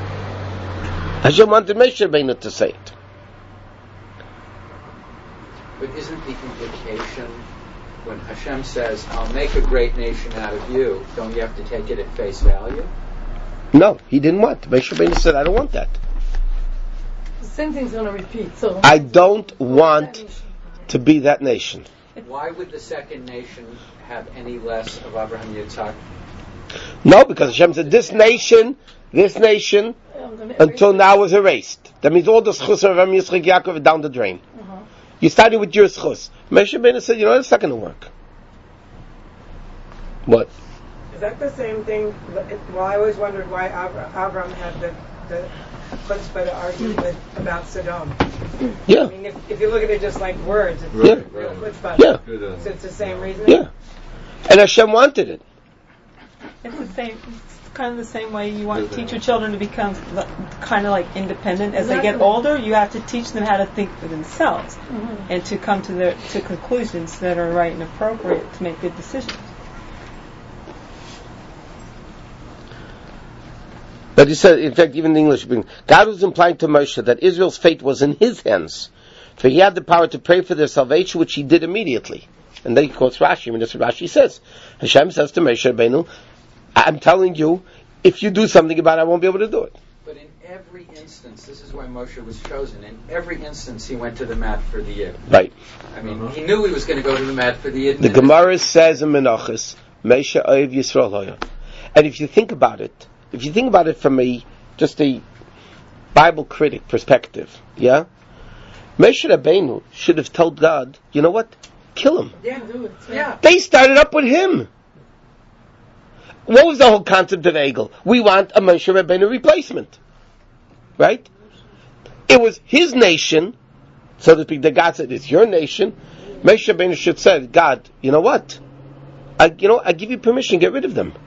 S1: Hashem wanted Moshe Rabbeinu to say it.
S3: But isn't the implication when Hashem says, I'll make a great nation out of you, don't you have to take it at face value?
S1: No, he didn't want. Moshe Rabbeinu said, I don't want that.
S5: The same thing's going to repeat. So
S1: I don't want to be that nation.
S3: Why would the second nation have any less of Abraham Yitzhak?
S1: No, because Hashem said, this nation, this nation, until now was erased. That means all the schus of Abraham Yitzchak Yaakov are down the drain. Uh-huh. You started with your schus. Moshe Rabbeinu said, you know, it's not going to work. What?
S12: Is that the same thing? Well, I always wondered why Avram had the, the chutzpah to argue with, about Sodom.
S1: Yeah.
S12: I mean, if, if you look at it just like words, it's
S1: yeah.
S12: real chutzpah.
S1: Yeah.
S12: So it's the same reason?
S1: Yeah. And Hashem wanted it.
S8: It's the same. It's kind of the same way you want to teach your children to become kind of like independent. As exactly. they get older, you have to teach them how to think for themselves mm-hmm. and to come to their to conclusions that are right and appropriate to make good decisions.
S1: But he said, in fact, even in English, God was implying to Moshe that Israel's fate was in his hands, for he had the power to pray for their salvation, which he did immediately. And then he quotes Rashi, and that's what Rashi says. Hashem says to Moshe Rabbeinu, I'm telling you, if you do something about it, I won't be able to do it.
S3: But in every instance, this is why Moshe was chosen, in every instance he went to the mat for the Yid.
S1: Right.
S3: I mean, uh-huh. he knew he was going to go to the mat for the Yid.
S1: The Gemara says in Menachos, Moshe Ohev Yisrael Hoya. And if you think about it, if you think about it from a, just a Bible critic perspective, yeah? Moshe Rabbeinu should have told God, you know what? Kill him.
S5: Yeah, do it. Yeah.
S1: They started up with him. What was the whole concept of Egel? We want a Moshe Rabbeinu replacement. Right? It was his nation, so to speak, that God said, it's your nation. Moshe Rabbeinu should have said, God, you know what? I, you know, I give you permission, get rid of them.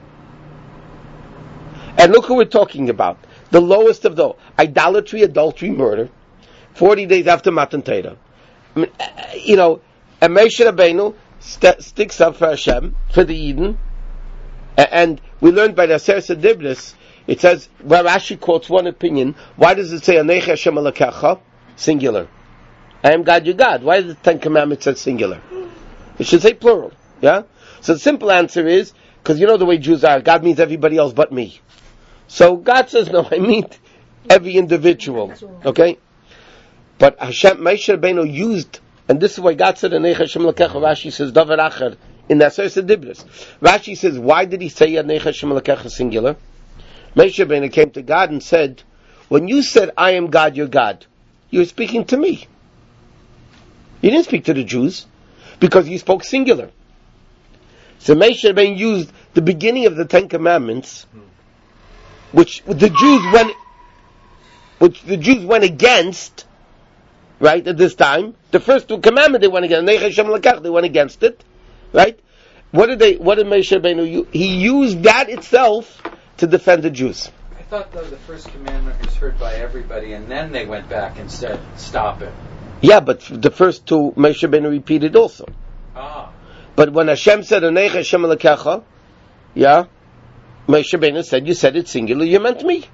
S1: And look who we're talking about. The lowest of the idolatry, adultery, murder. Forty days after Matan Torah. I mean, you know, and Moshe Rabbeinu st- sticks up for Hashem, for the Eden. And we learned by the Aseret Dibros, it says, where Rashi quotes one opinion, why does it say, Anecha Hashem Elokecha, singular? I am God your God. Why does the Ten Commandments say singular? It should say plural. Yeah? So the simple answer is, because you know the way Jews are, God means everybody else but me. So God says, no, I mean every individual. Okay? But Hashem, Moshe Rabbeinu used, and this is why God said, Anecha Hashem Elokecha, Rashi says, Davar Acher, in the Aseret Dibros. Rashi says, why did he say Anecha Hashem Elokecha singular? Moshe Rabbeinu came to God and said, when you said, I am God, your God, you were speaking to me. You didn't speak to the Jews, because you spoke singular. So Moshe Rabbeinu used the beginning of the Ten Commandments, which the Jews went, which the Jews went against, right, at this time. The first two commandments they went against, Anecha Hashem Elokecha, they went against it, right? What did they, what did Moshe Rabbeinu use? He used that itself to defend the Jews.
S3: I thought, though, the first commandment was heard by everybody, and then they went back and said, stop it.
S1: Yeah, but the first two, Moshe Rabbeinu repeated also.
S3: Ah.
S1: But when Hashem said, Anecha Hashem Elokecha, yeah, Moshe Rabbeinu said, you said it singular, you meant me.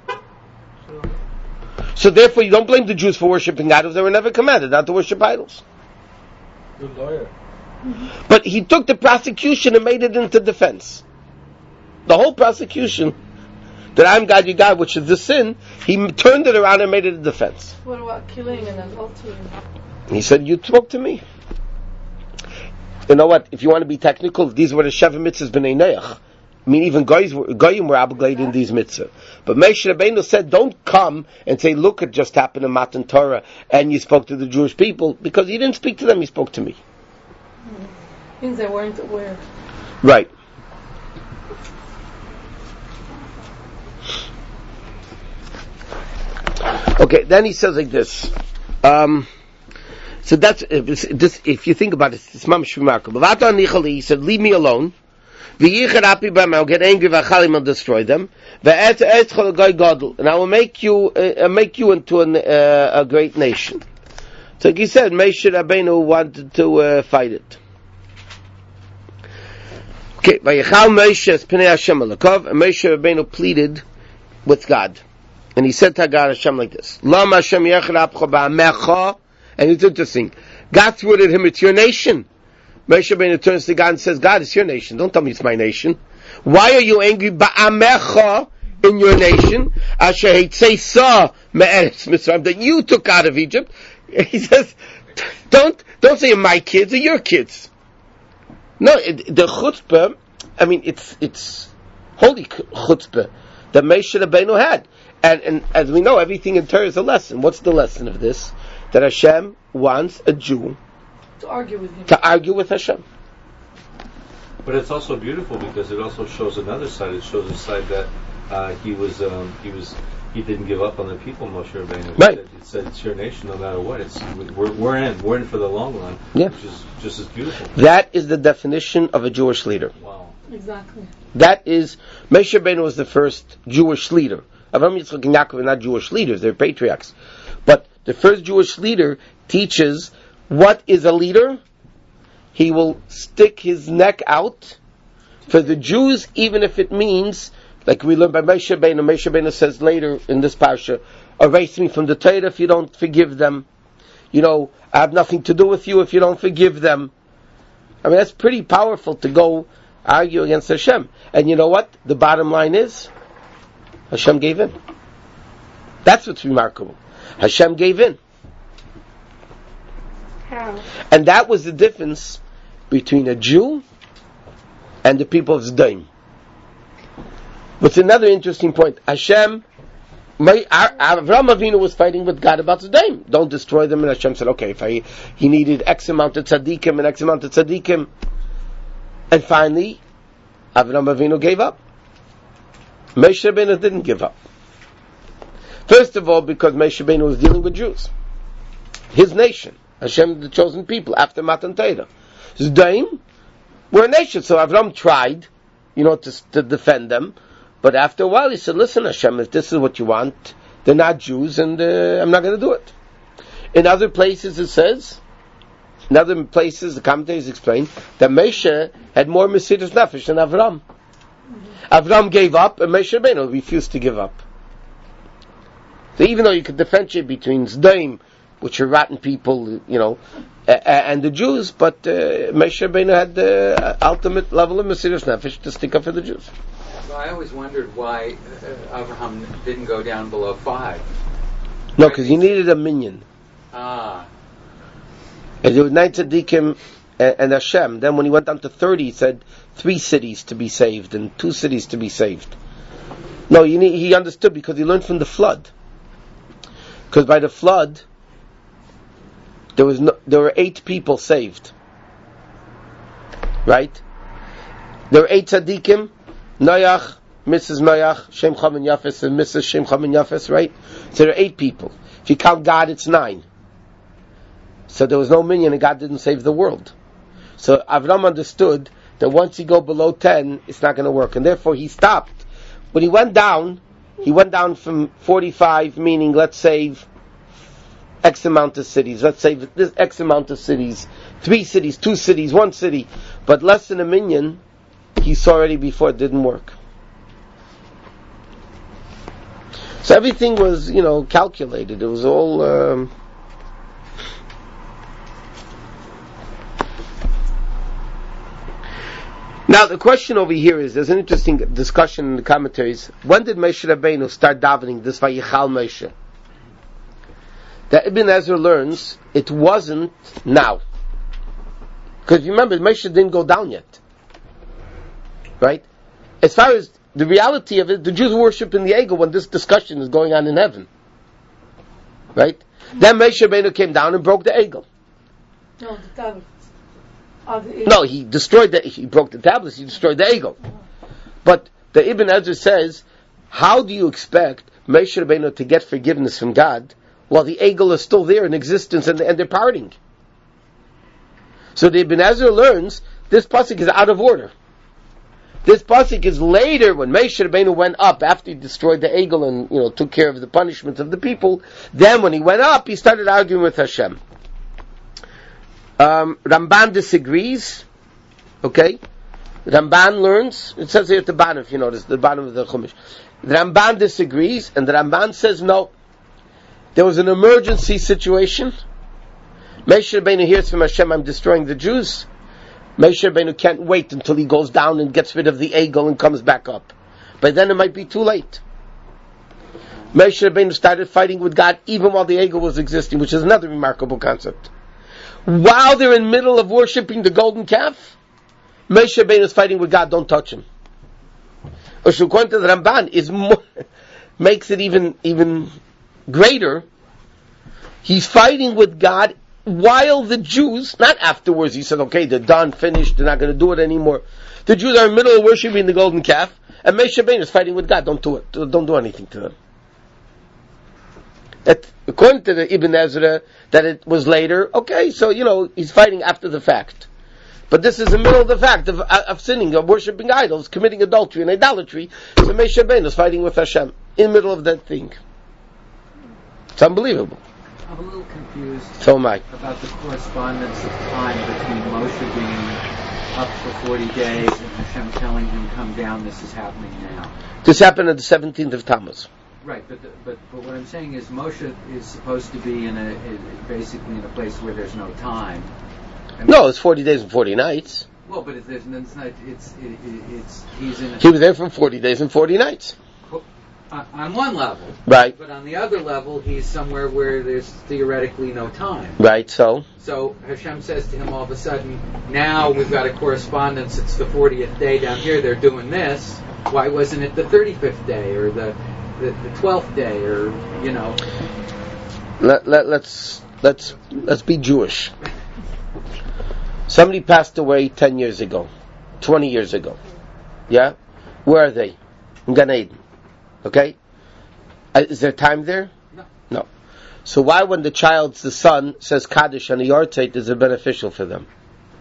S1: So therefore, you don't blame the Jews for worshipping idols. They were never commanded not to worship idols.
S2: Good lawyer.
S1: But he took the prosecution and made it into defense. The whole prosecution, that I'm God, you God, which is the sin, he turned it around and made it a defense.
S5: What about killing and adultery?
S1: He said, you spoke to me. You know what, if you want to be technical, these were the Sheva Mitzvahs B'nai Noach. I mean, even Goyim were, Goyim were obligated in these mitzvahs. But Moshe Rabbeinu said, don't come and say, look, it just happened in Matan Torah, and you spoke to the Jewish people, because he didn't speak to them, he spoke to me.
S5: Mm-hmm. Means they weren't aware.
S1: Right. Okay, then he says like this. Um, so that's, this, if you think about it, it's mamish remarkable. He said, leave me alone. I'll get angry and destroy them. And I will make you, uh, make you into an, uh, a great nation. So he said, Moshe Rabbeinu wanted to uh, fight it. Okay, Vayechal Moshe Pnei Hashem Elokov, and Moshe Rabbeinu pleaded with God. And he said to God Hashem like this, Lama Hashem Yechad Apcha Ba'amecha, and it's interesting, God thwarted him, it's your nation. Moshe Rabbeinu turns to God and says, God, it's your nation. Don't tell me it's my nation. Why are you angry ba'amecha in your nation? Asher heitzesa me'eretz Mitzrayim, that you took out of Egypt. He says, don't, don't say my kids or your kids. No, it, the chutzpah, I mean, it's, it's holy chutzpah that Moshe Rabbeinu had. And, and as we know, everything in Torah is a lesson. What's the lesson of this? That Hashem wants a Jew
S5: to argue with him.
S1: To argue with Hashem.
S7: But it's also beautiful because it also shows another side. It shows a side that uh, he was, um, he was, he didn't give up on the people. Moshe Rabbeinu.
S1: Right.
S7: It said it's your nation, no matter what. It's we're, we're in, we're in for the long run.
S1: Yeah.
S7: Which is just as beautiful.
S1: That is the definition of a Jewish leader.
S7: Wow.
S5: Exactly.
S1: That is, Moshe Rabbeinu was the first Jewish leader. Avraham, Yitzchak, and Yaakov are not Jewish leaders; they're patriarchs. But the first Jewish leader teaches what is a leader. He will stick his neck out for the Jews, even if it means, like we learn by Moshe Rabbeinu. Moshe Rabbeinu says later in this parsha, "Erase me from the Torah if you don't forgive them." You know, I have nothing to do with you if you don't forgive them. I mean, that's pretty powerful to go argue against Hashem. And you know what? The bottom line is, Hashem gave in. That's what's remarkable. Hashem gave in.
S11: How?
S1: And that was the difference between a Jew and the people of Zdaim. What's another interesting point? Hashem, my, Avraham Avinu was fighting with God about Zdaim. Don't destroy them. And Hashem said, okay, if I, he needed X amount of tzaddikim and X amount of tzaddikim. And finally, Avraham Avinu gave up. Moshe Rabbeinu didn't give up. First of all, because Moshe Rabbeinu was dealing with Jews. His nation. Hashem, the chosen people, after Matan Torah. Zdaim were a nation, so Avram tried, you know, to, to defend them. But after a while he said, listen Hashem, if this is what you want, they're not Jews and uh, I'm not going to do it. In other places it says, in other places the commentators explain, that Moshe had more Mesiras Nefesh than Avram. Avram gave up, and Moshe Rabbeinu refused to give up. So even though you could differentiate between Zdaim, which are rotten people, you know, uh, and the Jews, but uh, Moshe Rabbeinu had the ultimate level of Mesiras Nefesh to stick up for the Jews.
S3: So I always wondered why uh, Abraham didn't go down below five.
S1: No, because you needed a minion.
S3: Ah.
S1: And there were nine tzaddikim and, and Hashem. Then when he went down to thirty, he said three cities to be saved and two cities to be saved. No, you need, he understood because he learned from the flood. Because by the flood, there was no, there were eight people saved. Right? There were eight tzaddikim, Noach, Missus Noach, Shem Cham and Yafes, and Missus Shem Cham and Yafes, right? So there are eight people. If you count God, it's nine. So there was no minion and God didn't save the world. So Avram understood that once you go below ten, it's not going to work. And therefore he stopped. When he went down, he went down from forty-five, meaning let's save X amount of cities. Let's save this X amount of cities. Three cities, two cities, one city. But less than a minion, he saw already before it didn't work. So everything was, you know, calculated. It was all... Um, Now the question over here is, there's an interesting discussion in the commentaries. When did Moshe Rabbeinu start davening this Vayichal Moshe? That Ibn Ezra learns it wasn't now. Because remember, Moshe didn't go down yet. Right? As far as the reality of it, the Jews worship in the Egel when this discussion is going on in heaven. Right? Then Moshe Rabbeinu came down and broke the Egel.
S5: No, the tablet.
S1: No, he destroyed the, he broke the tablets, he destroyed the Egel. But the Ibn Ezra says, how do you expect Moshe Rabbeinu to get forgiveness from God while the Egel is still there in existence and, and they're parting? So the Ibn Ezra learns, this pasuk is out of order. This pasuk is later when Moshe Rabbeinu went up after he destroyed the Egel and, you know, took care of the punishment of the people. Then when he went up, he started arguing with Hashem. Um, Ramban disagrees. Okay, Ramban learns. It says here at the bottom, if you notice, the bottom of the Chumash. The Ramban disagrees, and the Ramban says no. There was an emergency situation. Moshe Rabbeinu hears from Hashem, I'm destroying the Jews. Moshe Rabbeinu can't wait until he goes down and gets rid of the Egel and comes back up. But then it might be too late. Moshe Rabbeinu started fighting with God even while the Egel was existing, which is another remarkable concept. While they're in the middle of worshipping the golden calf, Moshe Rabbeinu is fighting with God, don't touch him. Which according to the Ramban is more, makes it even, even greater. He's fighting with God while the Jews, not afterwards, he said, okay, they're done, finished, they're not going to do it anymore. The Jews are in the middle of worshipping the golden calf, and Moshe Rabbeinu is fighting with God, don't do it, don't do anything to them. It, according to the Ibn Ezra, that it was later, okay, so, you know, he's fighting after the fact. But this is the middle of the fact of, of sinning, of worshipping idols, committing adultery and idolatry. So Moshe Rabbeinu is fighting with Hashem in the middle of that thing. It's unbelievable.
S3: I'm a little confused
S1: so am I.
S3: about the correspondence of time between Moshe being up for forty days and Hashem telling him, come down, this is happening now.
S1: This happened on the seventeenth of Tammuz.
S3: Right, but, the, but but what I'm saying is Moshe is supposed to be in a, in, basically in a place where there's no time. I mean,
S1: no, it's forty days and forty nights.
S3: Well, but it's, it's not, it's, it, it's, he's in a...
S1: He was there for forty days and forty nights.
S3: On one level.
S1: Right.
S3: But on the other level, he's somewhere where there's theoretically no time.
S1: Right, so?
S3: So Hashem says to him all of a sudden, now we've got a correspondence, it's the fortieth day down here, they're doing this. Why wasn't it the thirty-fifth day or the, the, the twelfth day or, you know?
S1: Let, let, let's, let's, let's be Jewish. Somebody passed away ten years ago, twenty years ago. Yeah? Where are they? In Gan Eden. Okay? Uh, is there time there?
S3: No.
S1: No. So why when the child's, the son, says Kaddish on the Yartzeit, is it beneficial for them?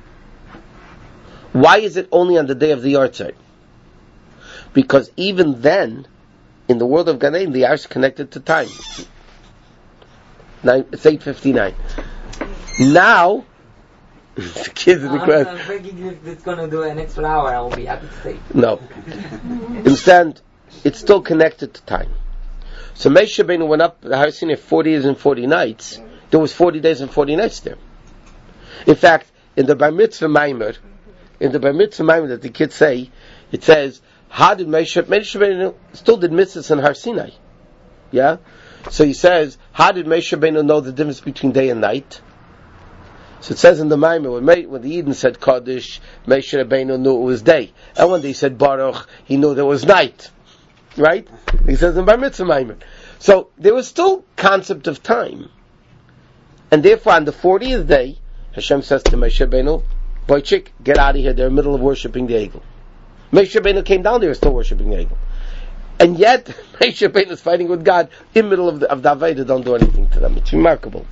S1: Why is it only on the day of the Yartzeit? Because even then, in the world of Gan Eden, the hour is connected to time. Nine, it's eight fifty-nine. Now, the kids in the class.
S6: I'm thinking if it's going to do an extra hour, I will be happy to stay.
S1: No. Instead, it's still connected to time. So Moshe Rabbeinu went up the Har Sinai forty days and forty nights. There was forty days and forty nights there. In fact, in the Bar Mitzvah Maimer, in the Bar Mitzvah Maimer that the kids say, it says, how did Moshe, Moshe Rabbeinu still did mitzvahs in Har Sinai? Yeah? So he says, how did Moshe Rabbeinu know the difference between day and night? So it says in the Maimer, when, when the Eden said Kaddish, Moshe Rabbeinu knew it was day. And when they said Baruch, he knew there was night. Right? He says in Bar Mitzvah Maimer. So there was still concept of time. And therefore on the fortieth day, Hashem says to Moshe Rabbeinu, boy chick, get out of here, they're in the middle of worshipping the Egel. Moshe Rabbeinu came down, they were still worshipping the Egel. And yet, Moshe Rabbeinu is fighting with God in the middle of the, of the Aveda, don't do anything to them. It's remarkable.